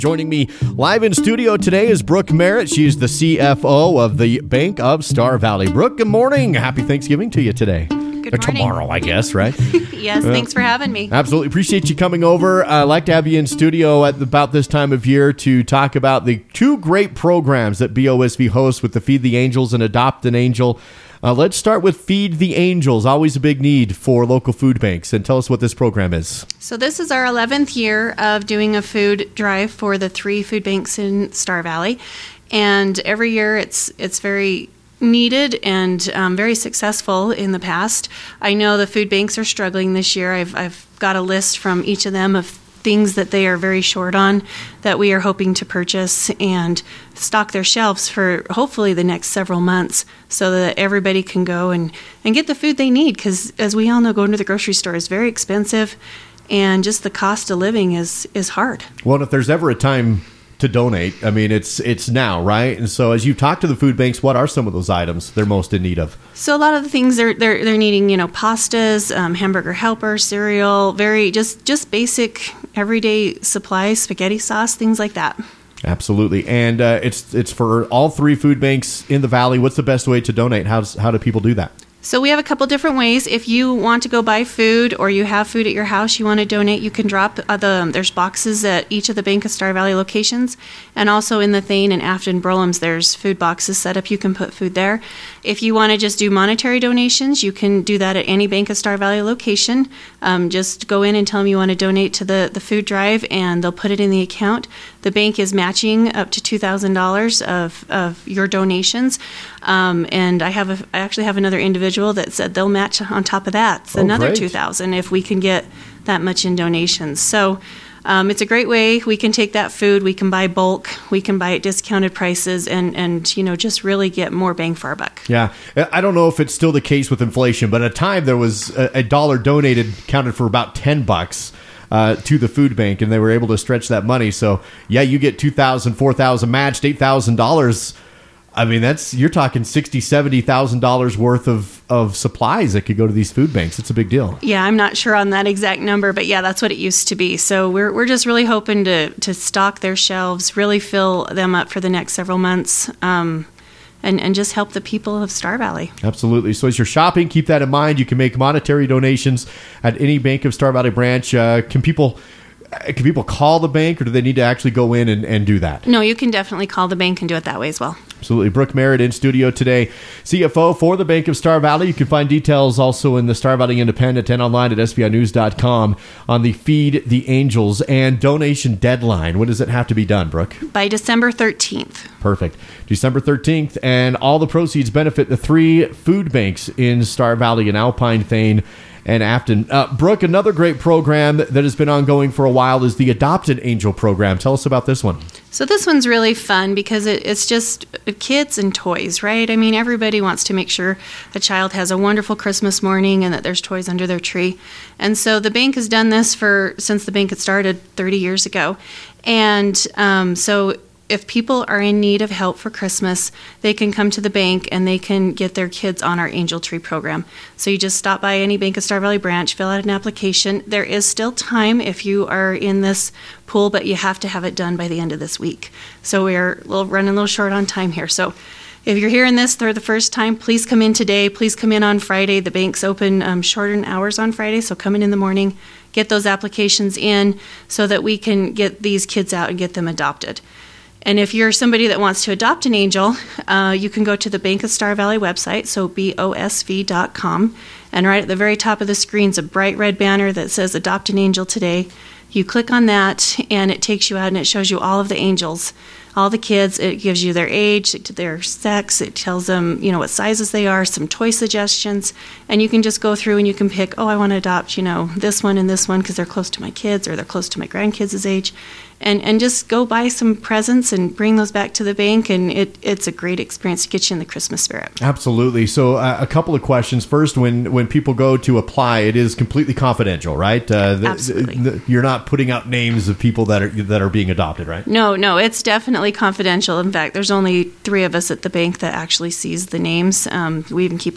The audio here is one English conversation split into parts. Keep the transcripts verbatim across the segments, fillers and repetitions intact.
Joining me live in studio today is Brooke Merritt. She's the C F O of the Bank of Star Valley. Brooke, good morning. Happy Thanksgiving to you today. Good or morning. Tomorrow, I guess, right? Yes, uh, thanks for having me. Absolutely. Appreciate you coming over. I'd like to have you in studio at about this time of year to talk about the two great programs that B O S V hosts with the Feed the Angels and Adopt an Angel. Uh, let's start with Feed the Angels, always a big need for local food banks. And tell us what this program is. So this is our eleventh year of doing a food drive for the three food banks in Star Valley. And every year it's it's very needed and um, very successful in the past. I know the food banks are struggling this year. I've, I've got a list from each of them of things that they are very short on that we are hoping to purchase and stock their shelves for hopefully the next several months so that everybody can go and, and get the food they need, because as we all know, going to the grocery store is very expensive and just the cost of living is is hard. Well, if there's ever a time to donate, I mean, it's it's now, right? And so as you talk to the food banks, what are some of those items they're most in need of? So a lot of the things they're they're, they're needing, you know, pastas, um, hamburger helper, cereal, very just just basic everyday supplies, spaghetti sauce, things like that. Absolutely. And uh, it's it's for all three food banks in the valley. What's the best way to donate? How's, how do people do that? So we have a couple different ways. If you want to go buy food or you have food at your house you want to donate, you can drop uh, the there's boxes at each of the Bank of Star Valley locations, and also in the Thane and Afton Burlams there's food boxes set up. You can put food there. If you want to just do monetary donations, you can do that at any Bank of Star Valley location. Um, just go in and tell them you want to donate to the, the food drive, and they'll put it in the account. The bank is matching up to two thousand dollars of, of your donations. Um, and I have a, I actually have another individual that said they'll match on top of that. It's oh, another great. two thousand dollars if we can get that much in donations. So um, it's a great way. We can take that food, we can buy bulk, we can buy at discounted prices, and, and you know, just really get more bang for our buck. Yeah. I don't know if it's still the case with inflation, but at a time there was a, a dollar donated counted for about ten bucks. Uh, to the food bank, and they were able to stretch that money. So, yeah, you get two thousand dollars, four thousand dollars matched, eight thousand dollars. I mean, that's you're talking sixty thousand dollars, seventy thousand dollars worth of, of supplies that could go to these food banks. It's a big deal. Yeah, I'm not sure on that exact number, but yeah, that's what it used to be. So we're we're just really hoping to, to stock their shelves, really fill them up for the next several months. Um, And, and just help the people of Star Valley. Absolutely. So as you're shopping, keep that in mind. You can make monetary donations at any Bank of Star Valley branch. Uh, can people can people call the bank, or do they need to actually go in and, and do that? No, you can definitely call the bank and do it that way as well. Absolutely. Brooke Merritt in studio today, C F O for the Bank of Star Valley. You can find details also in the Star Valley Independent and online at S V I news dot com on the Feed the Angels and donation deadline. When does it have to be done, Brooke? By December thirteenth. Perfect. December thirteenth, and all the proceeds benefit the three food banks in Star Valley and Alpine, Thane, and Afton. Uh, Brooke, another great program that has been ongoing for a while is the Adopt an Angel program. Tell us about this one. So this one's really fun because it, it's just kids and toys, right? I mean, everybody wants to make sure a child has a wonderful Christmas morning and that there's toys under their tree. And so the bank has done this for since the bank had started thirty years ago. And um, so if people are in need of help for Christmas, they can come to the bank and they can get their kids on our Angel Tree program. So you just stop by any Bank of Star Valley branch, fill out an application. There is still time if you are in this pool, but you have to have it done by the end of this week. So we're a little, running a little short on time here. So if you're hearing this for the first time, please come in today. Please come in on Friday. The bank's open um, shorter hours on Friday, so come in in the morning, get those applications in so that we can get these kids out and get them adopted. And if you're somebody that wants to adopt an angel, uh, you can go to the Bank of Star Valley website, so B O S V dot com, and right at the very top of the screen is a bright red banner that says Adopt an Angel Today. You click on that, and it takes you out, and it shows you all of the angels, all the kids. It gives you their age, their sex. It tells them, you know, what sizes they are, some toy suggestions, and you can just go through and you can pick, oh, I want to adopt, you know, this one and this one because they're close to my kids or they're close to my grandkids' age. And, and just go buy some presents and bring those back to the bank, and it, it's a great experience to get you in the Christmas spirit. Absolutely. So uh, a couple of questions. First, when, when people go to apply, it is completely confidential, right? Uh, the, Absolutely. The, the, you're not putting out names of people that are that are being adopted, right? No, no, it's definitely confidential. In fact, there's only three of us at the bank that actually sees the names. Um, we even keep it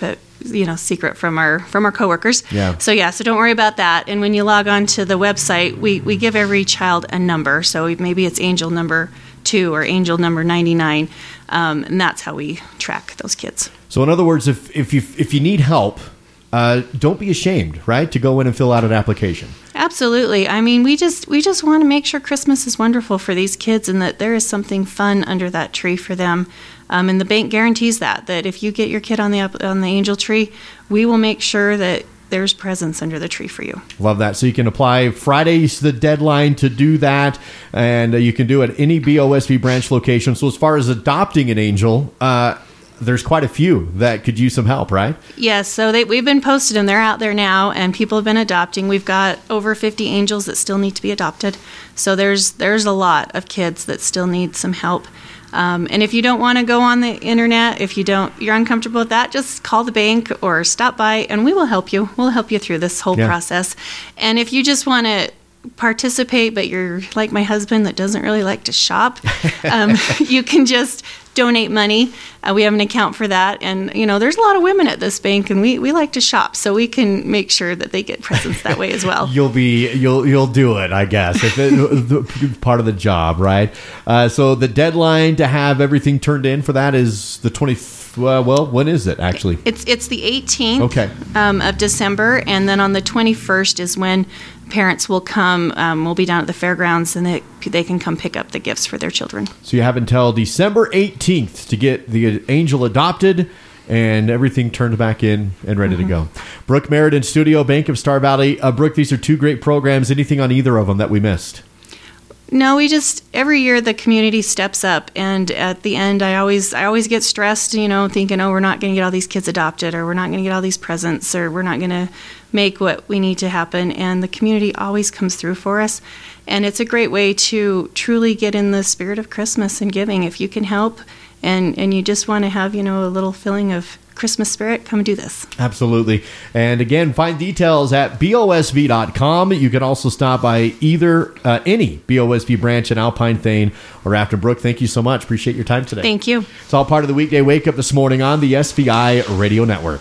you know, secret from our from our coworkers. Yeah. So yeah, so don't worry about that. And when you log on to the website, we, we give every child a number. So maybe it's angel number two or angel number ninety-nine, um, and that's how we track those kids. So in other words, if if you if you need help, uh, don't be ashamed, right, to go in and fill out an application. Absolutely. I mean, we just we just want to make sure Christmas is wonderful for these kids and that there is something fun under that tree for them. Um, and the bank guarantees that, that if you get your kid on the on the angel tree, we will make sure that there's presents under the tree for you. Love that. So you can apply. Friday's the deadline to do that, and uh, you can do it at any B O S V branch location. So as far as adopting an angel, uh, there's quite a few that could use some help, right? Yes, so they, we've been posted and they're out there now, and people have been adopting. We've got over fifty angels that still need to be adopted. So there's there's a lot of kids that still need some help. Um, and if you don't want to go on the internet, if you don't, you're uncomfortable with that, just call the bank or stop by, and we will help you. We'll help you through this whole Yeah. process. And if you just want to participate, but you're like my husband that doesn't really like to shop, um, you can just donate money. Uh, we have an account for that. And, you know, there's a lot of women at this bank, and we, we like to shop, so we can make sure that they get presents that way as well. You'll be you'll you'll do it, I guess. If it, the, part of the job, right? Uh, so the deadline to have everything turned in for that is the twentieth. Uh, well, when is it actually? It's it's the eighteenth Okay. um, of December, and then on the twenty-first is when parents will come. Um, we'll be down at the fairgrounds, and they they can come pick up the gifts for their children. So you have until December eighteenth to get the angel adopted and everything turned back in and ready Mm-hmm. to go. Brooke Merritt in studio, Bank of Star Valley. Uh, Brooke, these are two great programs. Anything on either of them that we missed? No, we just every year the community steps up, and at the end, I always I always get stressed, you know, thinking, oh, we're not going to get all these kids adopted, or we're not going to get all these presents, or we're not going to make what we need to happen. And the community always comes through for us, and it's a great way to truly get in the spirit of Christmas and giving. If you can help, and and you just want to have, you know, a little feeling of Christmas spirit, come do this. Absolutely. And again, find details at B O S V dot com. You can also stop by either uh, any B O S V branch in Alpine, Thane, or Afton. Brooke, thank you so much. Appreciate your time today. Thank you. It's all part of the weekday wake up this morning on the S V I Radio Network.